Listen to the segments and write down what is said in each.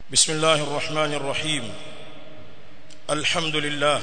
بسم الله الرحمن الرحيم. الحمد لله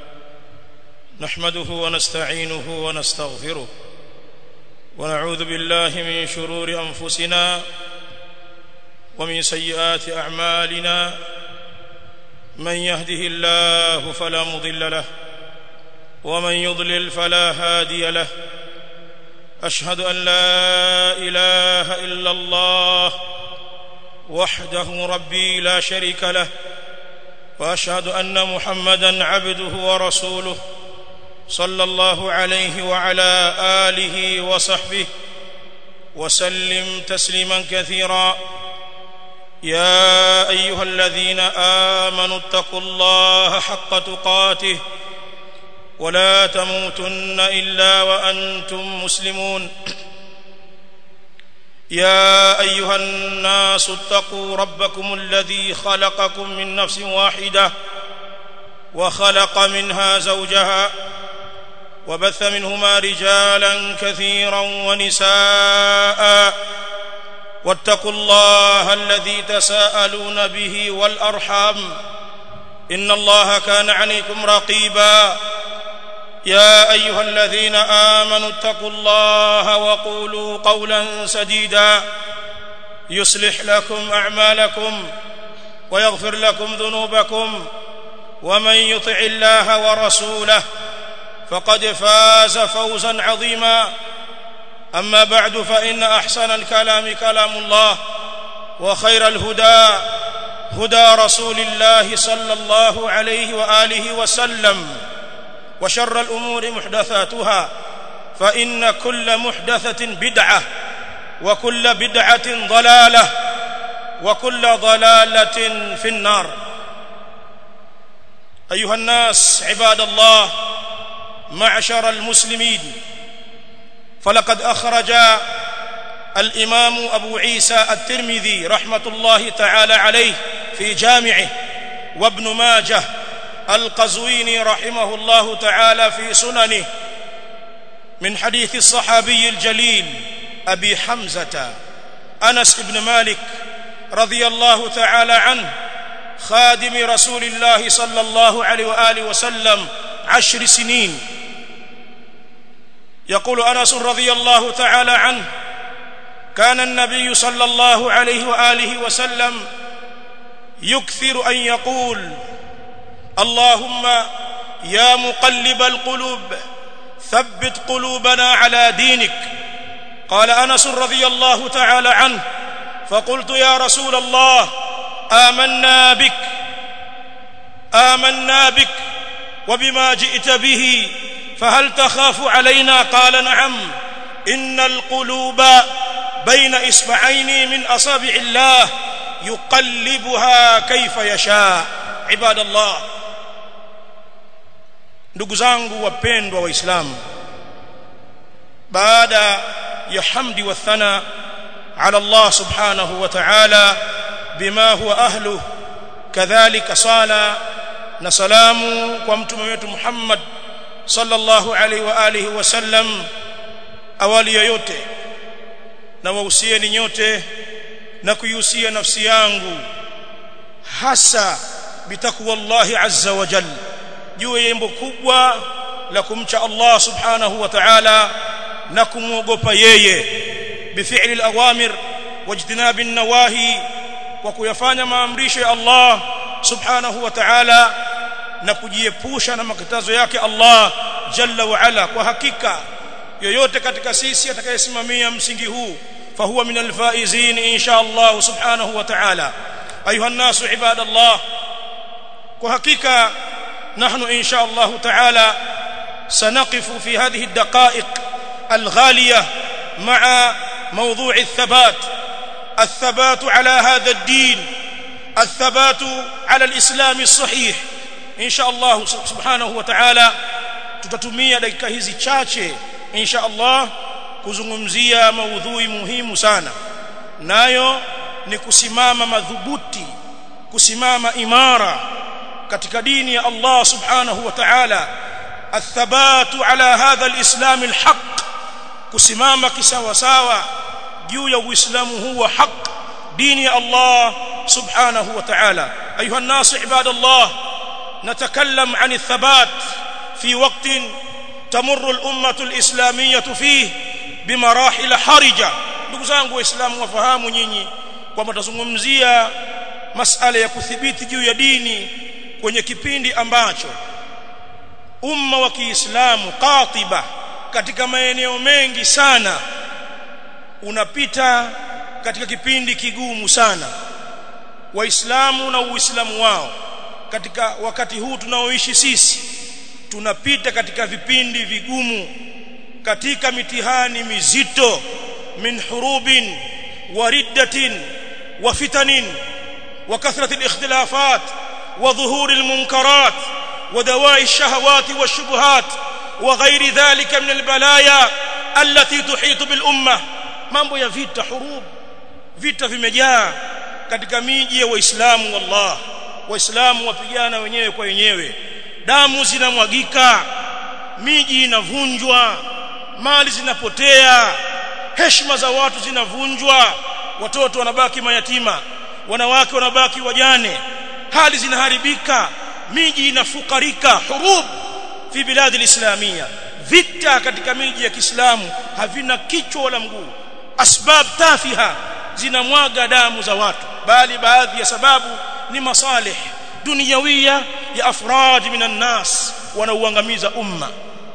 نحمده ونستعينه ونستغفره ونعوذ بالله من شرور أنفسنا ومن سيئات أعمالنا. من يهده الله فلا مضل له ومن يضلل فلا هادي له. أشهد أن لا إله إلا الله وحده ربي لا شريك له، وأشهد أن محمدًا عبده ورسوله صلى الله عليه وعلى آله وصحبه وسلم تسليمًا كثيرًا. يا أيها الذين آمنوا اتقوا الله حق تقاته ولا تموتن إلا وأنتم مسلمون. يا أيها الناس اتقوا ربكم الذي خلقكم من نفس واحدة وخلق منها زوجها وبث منهما رجالا كثيرا ونساء، واتقوا الله الذي تساءلون به والأرحام إن الله كان عليكم رقيبا. يا أيها الذين آمنوا اتقوا الله وقولوا قولا سديدا يصلح لكم أعمالكم ويغفر لكم ذنوبكم، ومن يطع الله ورسوله فقد فاز فوزا عظيما. أما بعد، فإن أحسن الكلام كلام الله، وخير الهدى هدى رسول الله صلى الله عليه وآله وسلم، وشر الأمور محدثاتها، فإن كل محدثة بدعة وكل بدعة ضلالة وكل ضلالة في النار. أيها الناس عباد الله، معشر المسلمين، فلقد أخرج الإمام أبو عيسى الترمذي رحمة الله تعالى عليه في جامعه، وابن ماجه القزويني رحمه الله تعالى في سننه، من حديث الصحابي الجليل أبي حمزة أنس بن مالك رضي الله تعالى عنه، خادم رسول الله صلى الله عليه وآله وسلم 10 سنين. يقول أنس رضي الله تعالى عنه: كان النبي صلى الله عليه وآله وسلم يكثر أن يقول: اللهم يا مقلب القلوب ثبت قلوبنا على دينك. قال أنس رضي الله تعالى عنه: فقلت يا رسول الله آمنا بك وبما جئت به، فهل تخاف علينا؟ قال: نعم، إن القلوب بين إصبعين من أصابع الله يقلبها كيف يشاء. عباد الله، ndugu zangu wapendwa waislamu, baada ya hamdi wa thana ala Allah subhanahu wa ta'ala bima huwa ahluhu, kadhalika sala na salamu kwa mtume wetu Muhammad sallallahu alaihi wa alihi wasallam. Awali ya yote na wahusieni nyote na kuihusia nafsi yangu hasa bitaqwallahi azza wa jalla, juu ya jambo kubwa la kumcha Allah subhanahu wa ta'ala na kumwogopa yeye, bifi'li al-awamir wajtinabi an-nawahi, kwa kuyafanya maamrisho ya Allah subhanahu wa ta'ala na kujiepusha na makatazo yake Allah jalla wa ala. Kwa hakika yoyote katika sisi atakayesimamia msingi huu fahuwa min al-faizin insha Allah subhanahu wa ta'ala. Ayuha an-nasu ibadallah, kwa hakika نحن إن شاء الله تعالى سنقف في هذه الدقائق الغالية مع موضوع الثبات على هذا الدين، الثبات على الإسلام الصحيح. إن شاء الله سبحانه وتعالى tutatumia dakika hizi chache insha Allah kuzungumzia maudhui muhimu sana, nayo ni kusimama madhubuti, kusimama imara katika dini ya Allah subhanahu wa ta'ala, athabatu ala hadha alislam alhaq, kusimama kisawa sawa juu ya uislamu huu wa haq, dini ya Allah سبحانه وتعالى. أيها الناس عباد الله، نتكلم عن الثبات في وقت تمر الأمة الإسلامية فيه بمراحل حرجة. ndugu zangu waislamu wafahamu nyinyi kwamba tazungumzia masala ya kuthibiti juu ya dini kwenye kipindi ambacho umma wa Kiislamu qatiba katika maeneo mengi sana unapita katika kipindi kigumu sana. Waislamu na uislamu wao katika wakati huu tunaoishi sisi tunapita katika vipindi vigumu, katika mitihani mizito, min hurubin wa riddatin wa fitanin wa kathrati al-ikhtilafat wa dhuhuri al-munkarat wa dawa'i ash-shahawat wa ash-shubuhat wa ghairi dhalika min al-balaya allati tuhitu bil ummah. Mambo ya vita, hurub, vita vimejaa katika miji ya Waislamu. Wallah, Waislamu wapigana wenyewe kwa wenyewe, damu zinamwagika, miji inavunjwa, mali zinapotea, heshima za watu zinavunjwa, watoto wanabaki mayatima, wanawake wanabaki wajane, hali zinaharibika, miji inafukarika. Hurub fi bilad al-islamiyya, vita katika miji ya Kiislamu havina kichwa wala mguu. Asbab tafiha zinamwaga damu za watu, bali baadhi ya sababu ni masalih dunyawiya ya afrad minan nas wanauangamiza umma.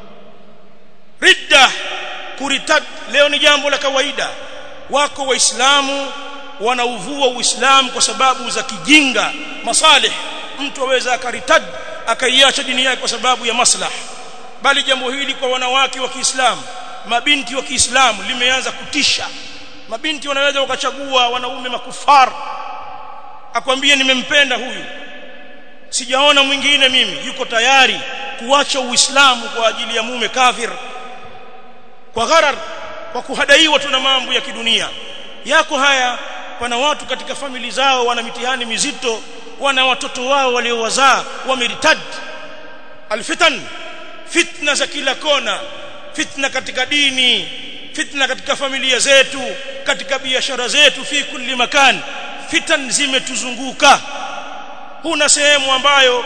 Ridda, kuritad, leo ni jambo la kawaida. Wako waislamu wanauvua uislamu kwa sababu za kijinga, masalih. Mtu aweza akaritad akaiacha dini yake kwa sababu ya maslaha. Bali jambo hili kwa wanawake wa Kiislamu, mabinti wa Kiislamu, limeanza kutisha. Mabinti wanaweza wakachagua wanaume makufar, akwambie nimempenda huyu, sijaona mwingine mimi, yuko tayari kuacha uislamu kwa ajili ya mume kafir, kwa gharar, kwa kuhadaiwa tu na mambo ya kidunia. Yako haya. Pana watu katika famili zao wana mitihani mizito, wana watoto wao waliowazaa wameritad. Alfitan, fitna za kila kona, fitna katika dini, fitna katika familia zetu, katika biashara zetu, fi kulli makan fitan zimetuzunguka. Huna sehemu ambayo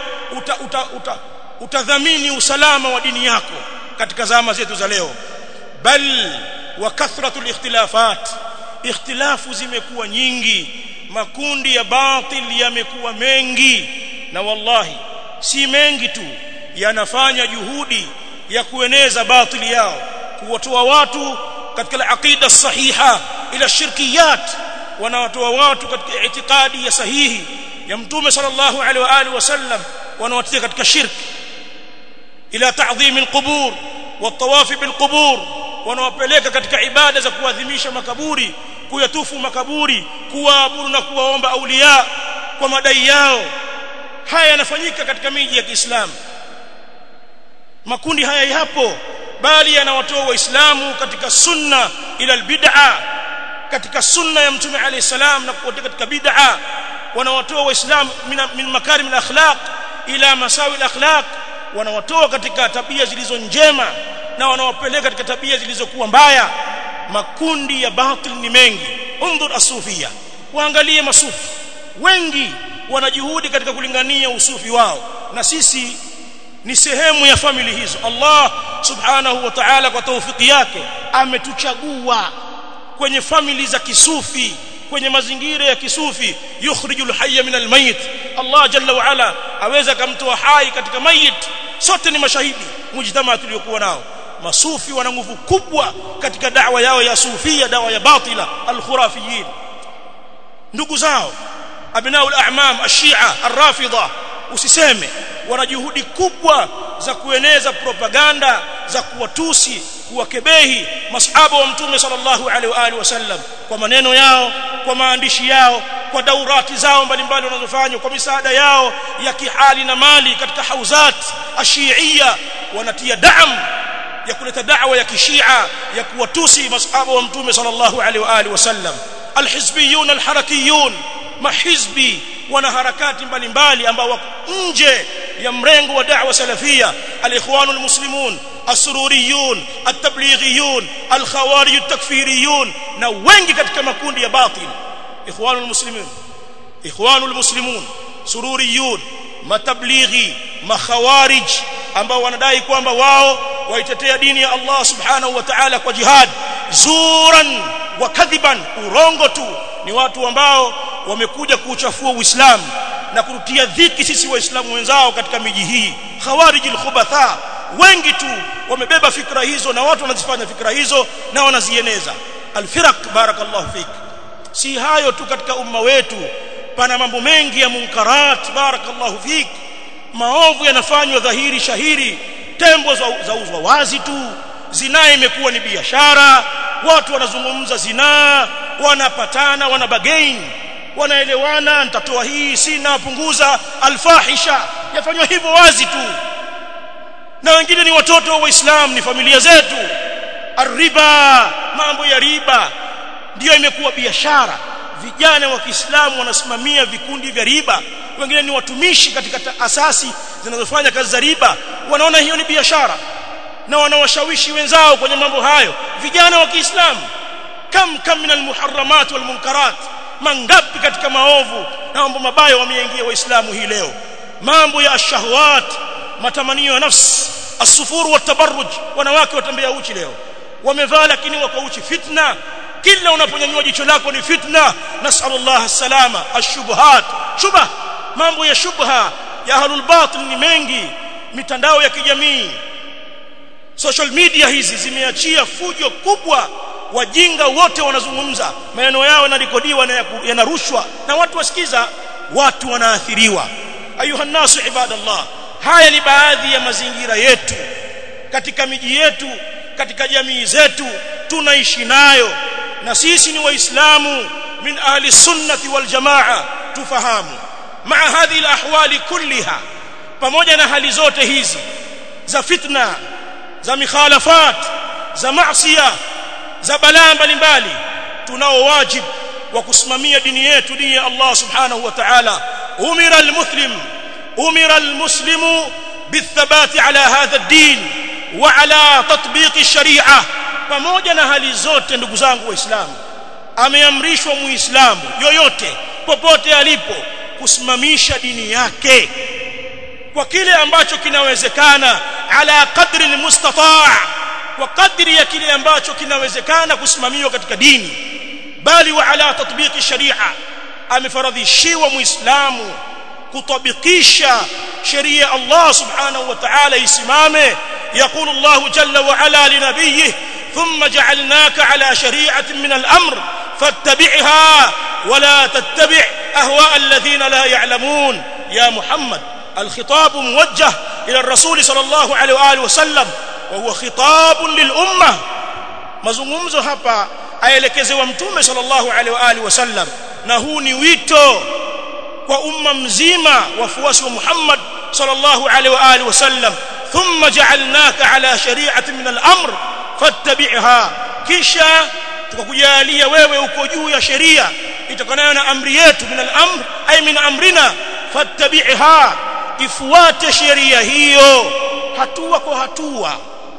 utadhamini usalama wa dini yako katika zama zetu za leo. Bal wa kathratul ikhtilafat, ikhtilafu zimekuwa nyingi, makundi ya batil yamekuwa mengi, na wallahi si mengi tu, yanafanya juhudi ya kueneza batili yao, kuwatoa watu katika aqida sahiha ila shirkiyat, wanawatoa watu katika itikadi ya sahihi ya Mtume sallallahu alaihi wa alihi wasallam, wanawatia katika shirki, ila ta'dhim alqubur wa tawaf bilqubur, wanawapeleka katika ibada za kuadhimisha makaburi, kuyatufu makaburi, kuabudu na kuwaomba aulia kwa madai yao. Haya yanafanyika katika miji ya Kiislamu. Makundi haya yapo, bali yanawatoa waislamu katika sunna ila albid'a, katika sunna ya Mtume alayhi salam, na kutoka katika bid'a. Wanawatoa waislamu min makarim al-akhlaq ila masawi al-akhlaq, wanawatoa katika tabia zilizo njema na wanawapeleka katika tabia zilizokuwa mbaya. Makundi ya batil ni mengi. Undhur as-sufia, waangalie masufi wengi wanajuhudi katika kulingania usufi wao, na sisi ni sehemu ya family hizo. Allah subhanahu wa ta'ala kwa taufiki yake ametuchagua kwenye family za kisufi, kwenye mazingira ya kisufi. Yukhrijul hayya min almayit, Allah jalla wa ala aweza kumtoa hai katika mayit. Sote ni mashahidi mujtamaa tuliokuwa nao. Masufi wana nguvu kubwa katika da'wa yao ya sufia, da'wa ya batila al-khurafiyin. Ndugu zao abnaul a'mam ash-shi'a ar-rafidha, usiseme, wana juhudi kubwa za kueneza propaganda za kuwatusi, kuwakebehi masahaba wa Mtume sallallahu alaihi wa alihi wasallam, kwa maneno yao, kwa maandishi yao, kwa daurati zao mbalimbali wanazofanya, kwa misaada yao ya kihali na mali katika hauzat ashiia. Wanatia damu ya kuleta da'wa ya kishia ya kuwatusi masahaba wa Mtume sallallahu alaihi wa alihi wasallam. Alhizbiyun alharakiyun, mahizbi wana harakati mbalimbali ambao wako nje ya mrengo wa da'wa salafia. Alikhwanul muslimun, as-sururiyun, at-tablighiyun, al-khawarij at-takfiriyun, na wengi katika makundi ya batil. Ikhwanul muslimin, ikhwanul muslimun, sururiyun, matablighi, makhawarij ambao wanadai kwamba wao waitetea dini ya Allah subhanahu wa ta'ala kwa jihad, zuran wa kadhiban, urongo tu. Ni watu ambao wamekuja kuuchafua Uislamu na kututia dhiki sisi waislamu wenzao katika miji hii. Khawarijul khubatha wengi tu wamebeba fikra hizo, na watu wanazifanya fikra hizo na wanazieneza. Alfiraq, barakallahu fik. Si hayo tu, katika umma wetu pana mambo mengi ya munkarat, barakallahu fik. Maovu yanafanywa dhahiri shahiri, tembo zauzwa wazi tu, zinaa imekuwa ni biashara, watu wanazungumza zinaa, wanapatana, wanabagain, wanaelewana, nitatoa hii, sina, punguza, alfahisha yafanywa hivyo wazi tu. Na wengine ni watoto wa Waislamu, ni familia zetu. Arriba, mambo ya riba ndio imekuwa biashara. Vijana wa Kiislamu wanasimamia vikundi vya riba, wengine ni watumishi katika asasi zinazofanya kazi za riba, wanaona hiyo ni biashara na wanawashawishi wenzao kwenye mambo hayo. Vijana wa Kiislamu, kam min almuharramat walmunkarat, mangapi katika maovu na mambo mabaya wameingia Waislamu hii leo. Mambo ya ashahawat, matamanio ya nafsi, asufuru wa tabarruj, wanawake watembea uchi leo, wamevaa lakini wako uchi. Fitna, kila unaponyanyua jicho lako ni fitna. Nasallallahu salama. Ashubhat, shubha, mambo ya shubha ya ahlul batil ni mengi. Mitandao ya kijamii, social media hizi zimeachia fujo kubwa. Wajinga wote wanazungumza, maneno yao yanarekodiwa na yanarushwa na watu wasikiza, watu wanaathiriwa. Ayuha nasu ibadallah, haya ni baadhi ya mazingira yetu katika miji yetu, katika jamii zetu tunaishi nayo, na sisi ni waislamu min ahli sunnati wal jamaa. Tufahamu maa hadhi alahwali kulliha, pamoja na hali zote hizi za fitna, za mikhalafat, za maasiya, za balaa mbalimbali, tunao wajibu wa kusimamia dini yetu, dini ya Allah subhanahu wa ta'ala. umira almuslimu bithabati ala hadha ad-din wa ala tatbiq ash-shari'ah. Pamoja na hali zote, ndugu zangu waislamu, ameamrishwa muislamu yoyote popote alipo kusimamisha dini yake kwa kile ambacho kinawezekana, ala qadri almustata', kwa kadri ya kile ambacho kinawezekana kusimamiwa katika dini, bali wa ala tatbiqi sharia. Amefaradhishiwa muislamu kutabikisha sheria Allah subhanahu wa ta'ala isimame. يقول الله جل وعلا لنبيه ثم جعلناك على شريعة من الأمر فاتبعها ولا تتبع أهواء الذين لا يعلمون. يا محمد، الخطاب موجه إلى الرسول صلى الله عليه وآله وسلم وهو خطاب للأمة. mazungumzo hapa aelekezewa mtume sallallahu alaihi wa alihi wasallam, na huu ni wito kwa umma mzima, wafuasi wa Muhammad sallallahu alaihi wa alihi wasallam. thumma ja'alnaka ala shari'atin min al-amr fattabi'ha, kisha tukakujalia wewe uko juu ya sheria itokanayo na amri yetu. min al-amr ay min amrina, fattabi'ha, ifuate sheria hiyo hatua kwa hatua,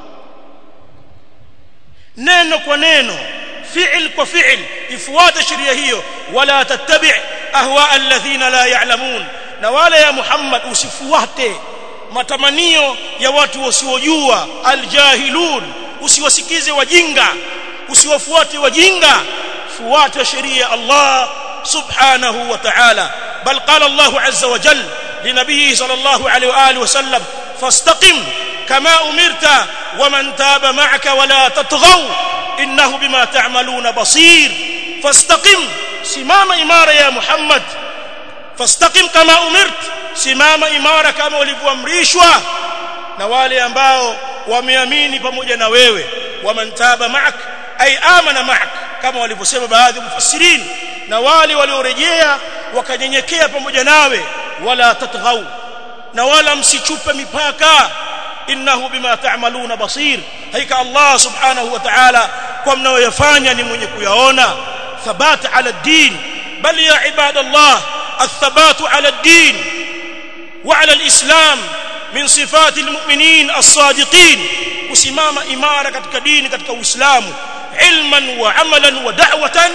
neno kwa neno, fi'l kwa fi'l, ifuate sheria hiyo. wala tattabi' ahwa alladhina la ya'lamun, na wala ya Muhammad usifuate matamanio ya watu wasiojua, aljahilun, usiwasikize wajinga, usiwafuate wajinga, fuata sheria ya Allah subhanahu wa ta'ala. bal qala Allah azza wa jalla linabiyyi sallallahu alayhi wa alihi wasallam fastaqim kama umirta waman taba ma'aka wala tatghaw innahu bima ta'maluna basir. fastaqim, simama imara ya Muhammad. fastaqim kama umirt, simama imara kama ulivyoamrishwa na wale ambao wameamini pamoja na wewe. waman taba ma'ak ay amana ma'ak, kama walivyosema baadhi ya mufassirin, na wale waliorejea wakanyenyekea pamoja nawe. wala tatghaw, na wala msichupe mipaka. innahu bima ta'maluna basir, hakika Allah subhanahu wa ta'ala kwa mnayoyafanya ni mwenye kuyaona. thabata ala ad-din, bal ya ibadallah athabatu ala ad-din wa ala al-islam min sifati al-mu'minin as-sadiqin, kusimama imara katika dini, katika Uislamu, ilman wa amalan wa da'watan,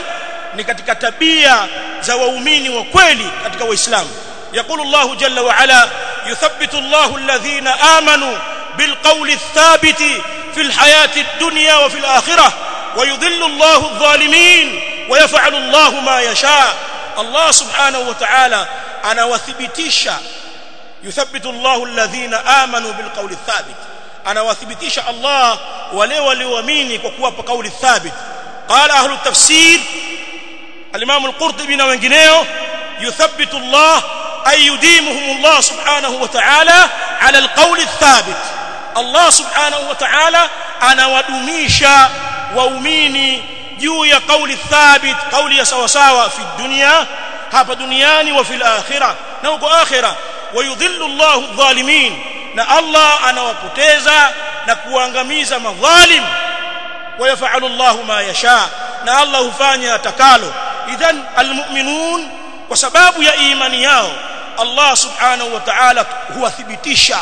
ni katika tabia za waumini wa kweli katika Uislamu. يقول الله جل وعلا يثبت الله الذين آمنوا بالقول الثابت في الحياة الدنيا وفي الآخرة ويضل الله الظالمين ويفعل الله ما يشاء. الله سبحانه وتعالى أنا وثبتيش يثبت الله الذين آمنوا بالقول الثابت أنا وثبتيش الله وليواميني وكواب قول الثابت. قال أهل التفسير الإمام القرطبي وغيره يثبت الله أي يديمهم الله سبحانه وتعالى على القول الثابت. الله سبحانه وتعالى أنا ودميشا waumini juu ya kauli thabit, kauli ya sawa sawa fi dunya, hapa duniani, wa fil akhirah, na huko akhirah. Wayudhillu Allahu adh-dhalimin, na Allah anawapoteza na kuangamiza madhalim. Wayaf'alu Allahu ma yasha, na Allah hufanya atakalo. Idhan almu'minun, kwa sababu ya imani yao Allah subhanahu wa ta'ala huwathibitisha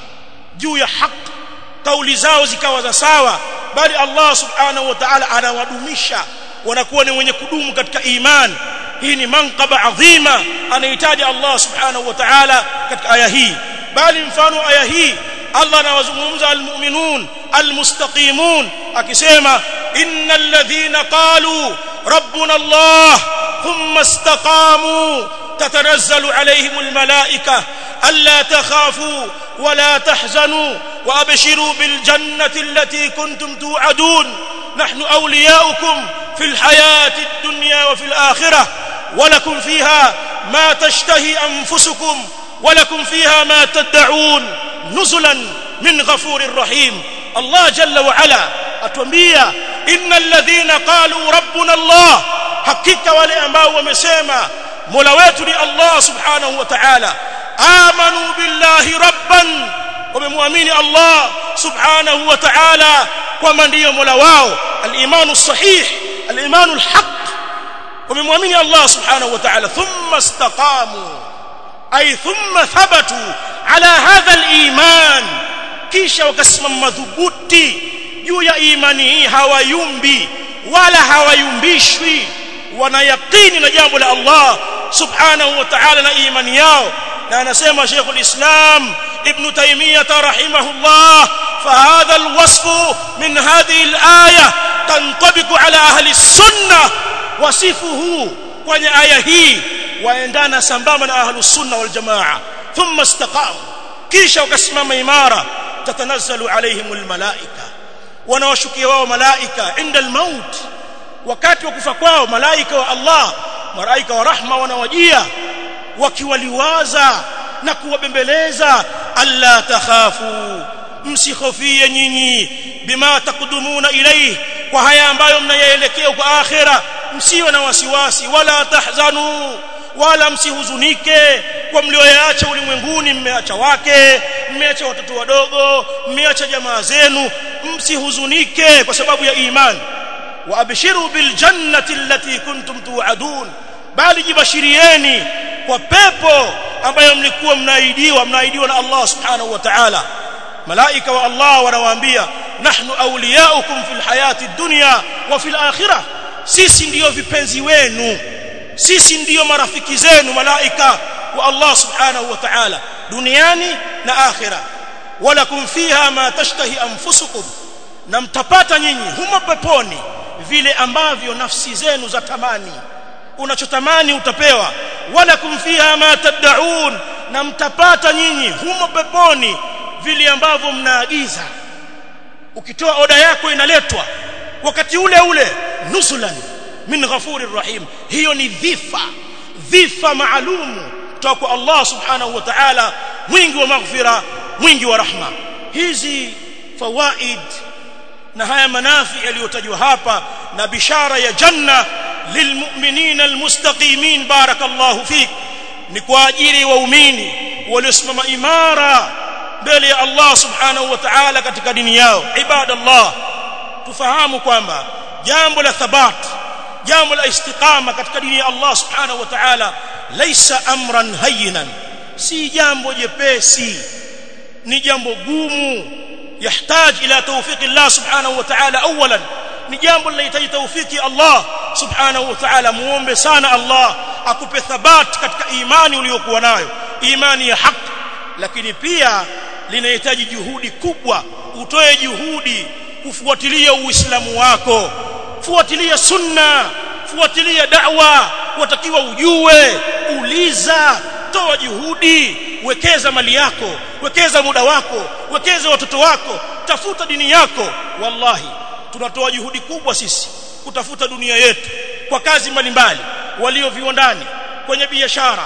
juu ya haki, kauli zao zikawa za sawa, bali Allah subhanahu wa ta'ala anawadumisha, wanakuwa ni wenye kudumu katika imani. Hii ni manqaba adhima anahitaji Allah subhanahu wa ta'ala katika aya hii. Bali mfano aya hii Allah anawazungumza almu'minun almustaqimun akisema innal ladhina qalu rabbuna Allah thumma istaqamu tatanazzalu alayhimul malaika alla takhafu ولا تحزنوا وابشروا بالجنة التي كنتم توعدون نحن أولياؤكم في الحياة الدنيا وفي الآخرة ولكم فيها ما تشتهي أنفسكم ولكم فيها ما تدعون نزلا من غفور رحيم. الله جل وعلا أتوambia إن الذين قالوا ربنا الله, hakika wale ambao wamesema mola wetu ni Allah subhanahu wa ta'ala, آمنوا بالله ربا, ومؤمنين الله سبحانه وتعالى ومن دي مولاه, الإيمان الصحيح الإيمان الحق, ومؤمنين الله سبحانه وتعالى ثم استقاموا أي ثم ثبتوا على هذا الإيمان, kisha wakasimama madhubuti juu ya imani hii, hawayumbi wala hawayumbishwi, wanayaqini na jambo la Allah subhanahu wa ta'ala na imani yao. na anasema Sheikh al-Islam Ibn Taymiyyah rahimahullah, fahadha alwasfu min hadhihi alaya tantabiqu ala ahli sunnah, wasifuhu kwenye aya hii waendana sambamba na ahli sunna wal jamaa. Thumma istaqamu, kisha wakasimama imara, tatanazzalu alaihimul malaika, wanawashukia wao malaika inda almaut, wakati wa kufa kwao. Malaika wa Allah, malaika wa rahma wanawajia wakiwaliwaza na kuwabembeleza, alla takhafu, msikhofie nyinyi, bima taqdumuna ilayhi, kwa haya ambayo mnayaelekea kwa akhira, msiwe na wasiwasi, wala tahzanu, wala msihuzunike kwa mlioyaacha ulimwenguni. Mmeacha wake, mmeacha watoto wadogo, mmeacha jamaa zenu, msihuzunike kwa sababu ya imani. Wa abshiru bil jannati allati kuntum tu'adun, bali jibashirieni kwa pepo ambayo mlikuwa mnaahidiwa na Allah subhanahu wa ta'ala. Malaika wa Allah wanawaambia nahnu awliyaukum fil hayati dunya wa fil akhirah, sisi ndiyo vipenzi wenu, sisi ndiyo marafiki zenu malaika wa Allah subhanahu wa ta'ala duniani na akhirah. Walakum fiha ma tashtahi anfusukum, na mtapata nyinyi humo peponi vile ambavyo nafsi zenu za tamani, unachotamani utapewa. Walakum fiha ma tad'un, na mtapata nyinyi humo peponi vile ambavyo mnaagiza. Ukitoa oda yako inaletwa wakati ule ule, nusulan min ghafurir rahim. Hiyo ni dhifa maalumu kutoka kwa Allah subhanahu wa ta'ala, mwingi wa maghfira, mwingi wa rahma. Hizi fawaid na haya manafi yaliyotajwa hapa na bishara ya janna lilmu'minina almustaqimin, barakallahu fik, ni kwa ajili ya waumini waliosimama imara mbele ya Allah subhanahu wa ta'ala katika dini yao. Ibadallah, tufahamu kwamba jambo la thabat, jambo la istiqama katika dini ya Allah subhanahu wa ta'ala laysa amran hayyinan, si jambo jepesi, ni jambo gumu. Yahtaj ila tawfiq Allah subhanahu wa ta'ala awalan, ni jambo linahitaji taufiki Allah subhanahu wa ta'ala. Muombe sana Allah akupe thabati katika imani uliyokuwa nayo, imani ya haki. Lakini pia linahitaji juhudi kubwa, utoe juhudi kufuatilia uislamu wako, fuatilia sunna, fuatilia da'wa, watakiwa ujue, uliza, toa juhudi, wekeza mali yako, wekeza muda wako, wekeza watoto wako, tafuta dini yako. Wallahi tunatoa juhudi kubwa sisi kutafuta dunia yetu kwa kazi mbalimbali, walio viwandani, kwenye biashara,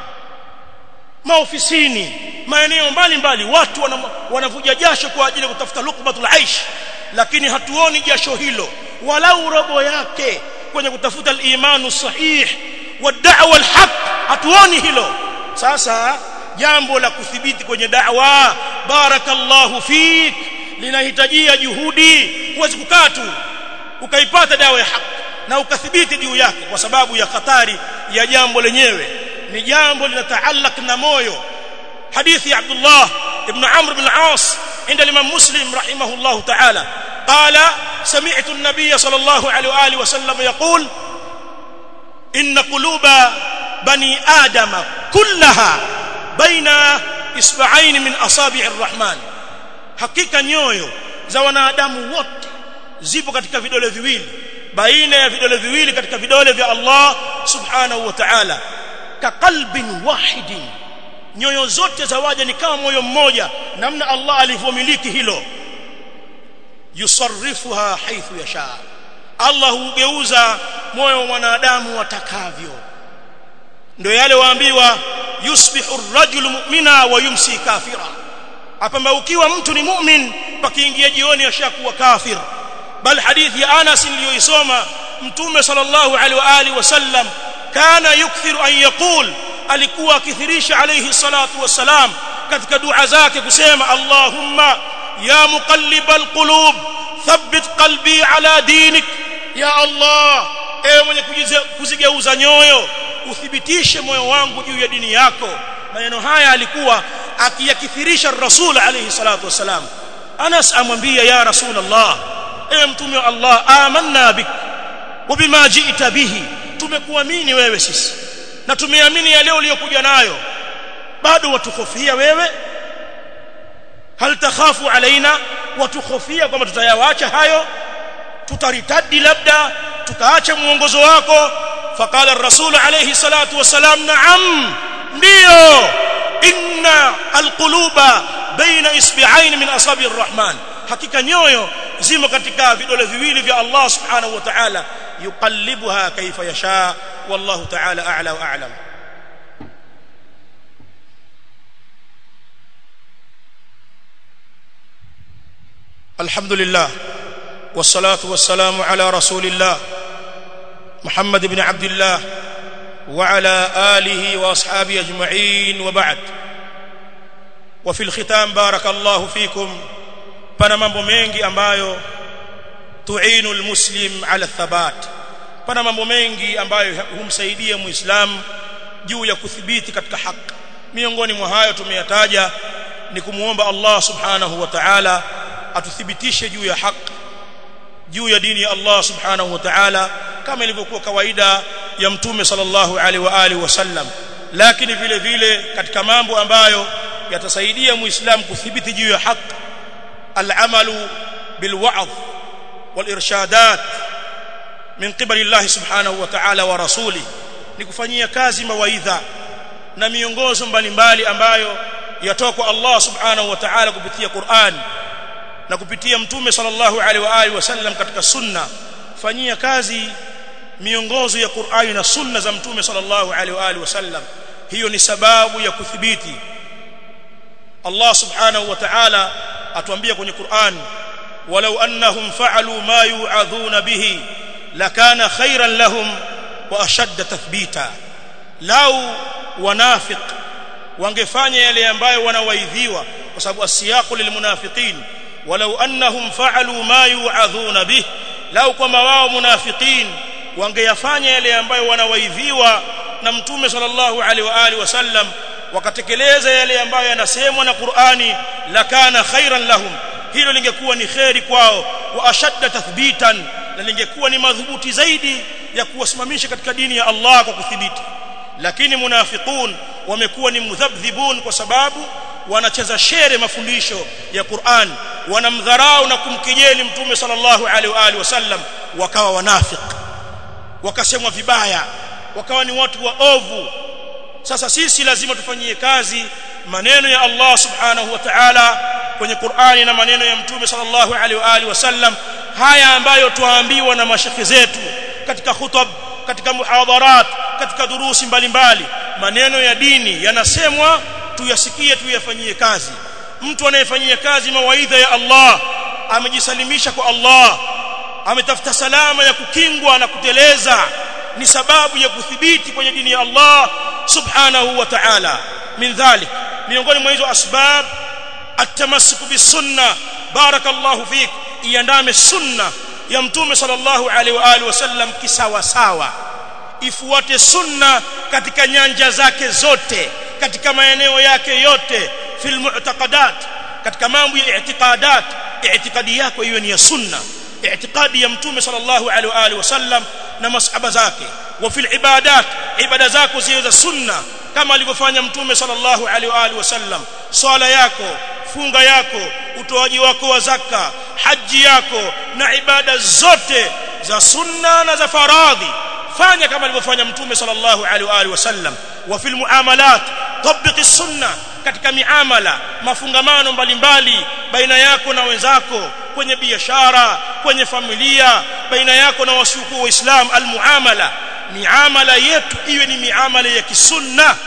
maofisini, maeneo mbalimbali, watu wanavuja jasho kwa ajili ya kutafuta luqmatul aish, lakini hatuoni jasho hilo walau robo yake kwenye kutafuta al-imanu sahih wa da'wa al-haq, hatuoni hilo. Sasa jambo la kuthibiti kwenye da'wa, barakallahu fik, linahitajia juhudi. Huwezi kukaa tu ukaipata dawa ya haki na ukathibiti juu yake, kwa sababu ya hatari ya jambo lenyewe. Ni jambo linataallaq na moyo. hadithi ya Abdullah ibn Amr ibn al-As عند الإمام مسلم رحمه الله تعالى قال سمعت النبي صلى الله عليه وآله وسلم يقول إن قلوب بني آدم كلها بين إصبعين من أصابع الرحمن. hakika nyoyo za wanadamu wote zipo katika vidole viwili, baina ya vidole viwili katika vidole vya Allah subhanahu wa ta'ala. ka qalbin wahidin, nyoyo zote za waja ni kama moyo mmoja, namna Allah alivyomiliki hilo. yusarrifuha haithu yasha, Allah hugeuza moyo wa mwanadamu watakavyo. ndio yale waambiwa yusbihu ar-rajulu mu'mina wa yumsi kafira, hapa ukiwa mtu ni mu'min pakiingia jioni ashakuwa kafir. bal hadithi ya Anas niliyoisoma, mtume sallallahu alaihi wa alihi wasallam kana yukthiru an yaqul, alikuwa akithirisha alayhi salatu wassalam katika dua zake kusema Allahumma ya muqallibal qulub thabbit qalbi ala dinik. ya Allah, ewe mwenye kuzigeuza nyoyo, uthibitishe moyo wangu juu ya dini yako. maneno haya alikuwa akiyakithirisha Rasul alayhi salatu wassalam. Anas amwambia ya Rasulullah, ewe mtume wa Allah, amanna bik wa bima ji'ta bihi, tumekuamini wewe sisi na tumeamini yale uliyokuja nayo, bado watukhofia wewe? hal takhafu alaina, watukhofia kwamba tutayaacha hayo, tutaritadi labda tukaacha muongozo wako? faqala ar-rasul alayhi salatu wassalam na'am, ndio, inna alquluba baina isbi'ain min asabi ar-rahman, hakika nyoyo zimo katika vidole viwili vya Allah subhanahu wa ta'ala, yuqallibuha kayfa yasha, wallahu ta'ala a'la wa a'lam. alhamdulillah wassalatu wassalamu ala rasulillah Muhammad ibn Abdullah wa ala alihi wa ashabihi ajma'in, wa ba'd. wa fil khitam barakallahu fikum, pana mambo mengi ambayo tu'inu almuslim ala thabat, pana mambo mengi ambayo humsaidia muislam juu ya kuthibiti katika haki. miongoni mwa hayo tumeyataja ni kumuomba Allah subhanahu wa ta'ala atuthibitishe juu ya haki, juu ya dini ya Allah subhanahu wa ta'ala, kama ilivyokuwa kawaida ya mtume sallallahu alaihi wa alihi wasallam. lakini vile vile katika mambo ambayo yatasaidia muislam kuthibiti juu ya haki, al-amalu bil wa'dh wal irshadat min qibali Allah subhanahu wa ta'ala wa rasuli, ni kufanyia kazi mawaidha na miongozo mbalimbali ambayo yatoka kwa Allah subhanahu wa ta'ala kupitia Qur'an na kupitia mtume sallallahu alaihi wa alihi wasallam katika sunna. fanyia kazi miongozo ya Qur'ani na sunna za mtume sallallahu alaihi wa alihi wasallam, hiyo ni sababu ya kuthibiti. Allah subhanahu wa ta'ala atuambia kwenye Qur'an, walau annahum fa'alu ma yu'adhuna bihi lakana khayran lahum wa ashadda tathbita, lau wanafiq wangefanya yale ambayo wanawaidhiwa, kwa sababu asiyaqu lilmunafiqin walau annahum fa'alu ma yu'adhuna bihi, lau kama wao munafiqin wangeyafanya yale ambayo wanawaidhiwa na mtume sallallahu alaihi wa alihi wasallam, wakatekeleza yale ambayo yanasemwa na Qur'ani, lakana khairan lahum, hilo lingekuwa ni khairi kwao, wa ashadda tathbitan, na lingekuwa ni madhubuti zaidi ya kuwasimamisha katika dini ya Allah kwa kuthibiti. Lakini munafiqun wamekuwa ni mudhabdhibun kwa sababu wanacheza shere mafundisho ya Qur'an, wanamdharau na kumkejeli mtume sallallahu alaihi wa alihi wasallam, wakawa wanafiki, wakasemwa vibaya, wakawa ni watu waovu. Sasa sisi lazima tufanyie kazi maneno ya Allah subhanahu wa ta'ala kwenye Qur'ani na maneno ya mtume sallallahu alaihi wa alihi wasallam, haya ambayo tuambiwa na mashekhe zetu katika khutub, katika muhadharat, katika durusi mbalimbali. Maneno ya dini yanasemwa, tuyasikie, tuyafanyie kazi. Mtu anayefanyia kazi mawaidha ya Allah amejisalimisha kwa Allah, ametafuta salama ya kukingwa na kuteleza, ni sababu ya kuthibiti kwenye dini ya Allah subhanahu wa ta'ala. Min dhalik, miongoni mwa hizo asbab at-tamassuk bis-sunnah. Barakallahu fik, iandame sunna ya mtume sallallahu alaihi wa alihi wasallam kisawa sawa, ifuate sunna katika nyanja zake zote, katika maeneo yake yote. Fil mu'taqadat, katika mambo ya i'tiqadat, i'tiqadi yako iwe ni ya sunna, i'tiqadi ya mtume sallallahu alaihi wa alihi wasallam na masahaba zake. Wa fil ibadat, ibada zako ziwe za sunna kama alivyofanya mtume sallallahu alaihi wa alihi wasallam. Swala yako, funga yako, utoaji wako wa zaka, haji yako na ibada zote za sunna na za faradhi, fanya kama alivyofanya mtume sallallahu alaihi wa alihi wasallam. Wa fil muamalat, tabiq as-sunnah, katika miamala, mafungamano mbalimbali baina yako na wenzako, kwenye biashara, kwenye familia, baina yako na wasiokuwa Waislamu. Al-muamala, miamala yetu iwe ni miamala ya kisunna.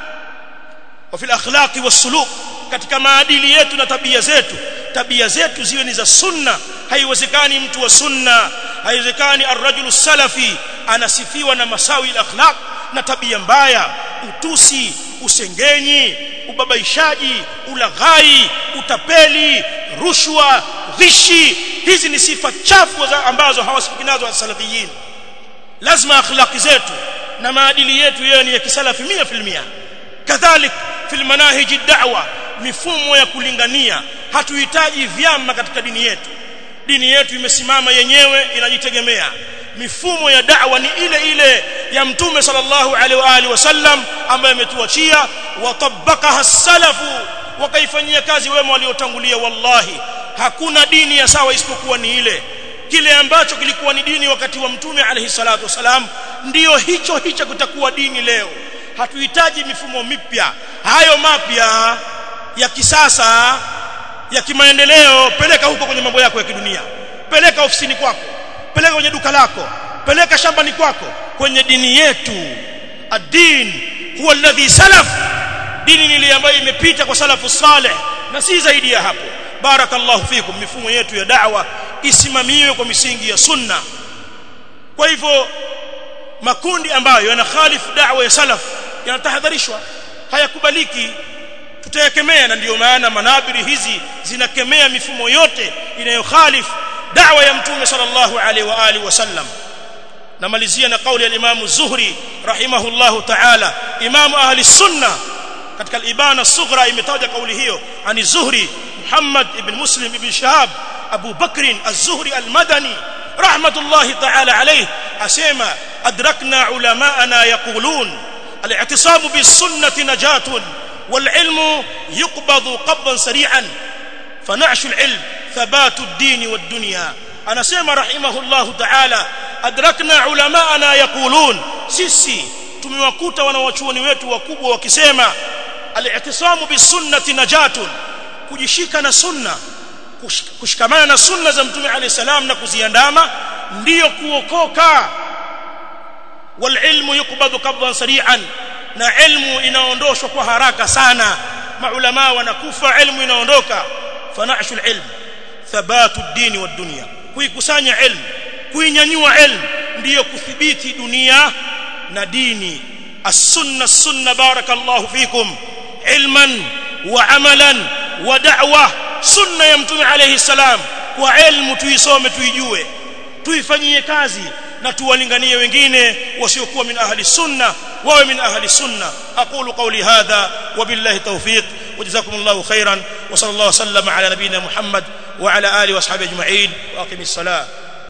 Wa fil akhlaqi was-suluk, katika maadili yetu na tabia zetu ziwe ni za sunna. Haiwezekani mtu wa sunna, haiwezekani ar-rajulu salafi anasifiwa na masawi al-akhlaq na tabia mbaya, utusi, usengenyi, ubabaishaji, ulaghai, utapeli, rushwa, ghishi. Hizi ni sifa chafu ambazo hawasifiki nazo as-salafiyin. Lazima akhlaqi zetu na maadili yetu yawe ni ya kisalafi 100%. Kadhalik fil manahij ad-da'wa, mifumo ya kulingania. Hatuhitaji vyama katika dini yetu. Dini yetu imesimama yenyewe, inajitegemea. Mifumo ya da'wa ni ile ile ya mtume sallallahu alaihi wa alihi wasallam ambaye ametuachia, watabakaha as-salafu, wakaifanyia kazi wema waliotangulia. Wallahi hakuna dini ya sawa isipokuwa ni ile. Kile ambacho kilikuwa ni dini wakati wa mtume alayhi salatu wasalam, ndio hicho kutakuwa dini leo. Hatuhitaji mifumo mipya. Hayo mapya ya kisasa ya kimaendeleo peleka huko kwenye mambo yako ya kidunia, peleka ofisini kwako, peleka kwenye duka lako, peleka shambani kwako. Kwenye dini yetu, ad-din huwa alladhi salaf, dini ni ile ambayo imepita kwa salafu salih na si zaidi ya hapo. Barakallahu fikum. Mifumo yetu ya da'wa isimamiwe kwa misingi ya sunna. Kwa hivyo makundi ambayo yanakhalifu da'wa ya salaf yanatahadharishwa, hayakubaliki, tutayakemea. Na ndio maana manabiri hizi zinakemea mifumo yote inayokhalifu da'wa ya mtume sallallahu alaihi wa alihi wasallam. Namalizia na kauli ya Imam Zuhri rahimahullahu ta'ala. Imam ahli sunna katika al-Ibana as-Sughra imetaja kauli hiyo ani Zuhri, Muhammad ibn Muslim ibn Shahab Abu Bakr az-Zuhri al-Madani rahmatullahi ta'ala alayhi, asema adrakna ulama'ana yaqulun al-i'tisamu bis-sunnati najatun wal-ilmu yuqbadu qabdan sari'an fana'shu al-ilm thabatu ad-din wad-dunya. Anasema rahimahullahu ta'ala, adrakna ulama'ana yaqulun, sisi tumewakuta wanawachuoni wetu wakubwa wakisema al-i'tisamu bis-sunnati najatun, kujishika na sunna, kushikamana na sunna za mtume alayhi salam na kuziandama ndiyo kuokoka. Wal ilmu yuqbadu qabdan sari'an, na ilmu inaondoshwa kwa haraka sana. Maulama wanakufa, ilmu inaondoka. Fana'shu al-ilm thabatu ad-din wad-dunya, kuikusanya ilmu, kuinyanyua ilmu ndiyo kuthibiti dunia na dini. As-sunna barakallahu fikum, ilman wa amalan wa da'wa. Sunna ya mtume alayhi salam kwa ilmu tuisome, tuijue, tuifanyie kazi na tuwalinganie wengine wasiokuwa min ahli sunna wawe min ahli sunna. Aqulu qawli hadha wa billahi tawfiq wa jazakumullahu khairan wa sallallahu sallama ala nabiyyina Muhammad wa ala alihi wa ashabihi ajma'in wa aqimis salat.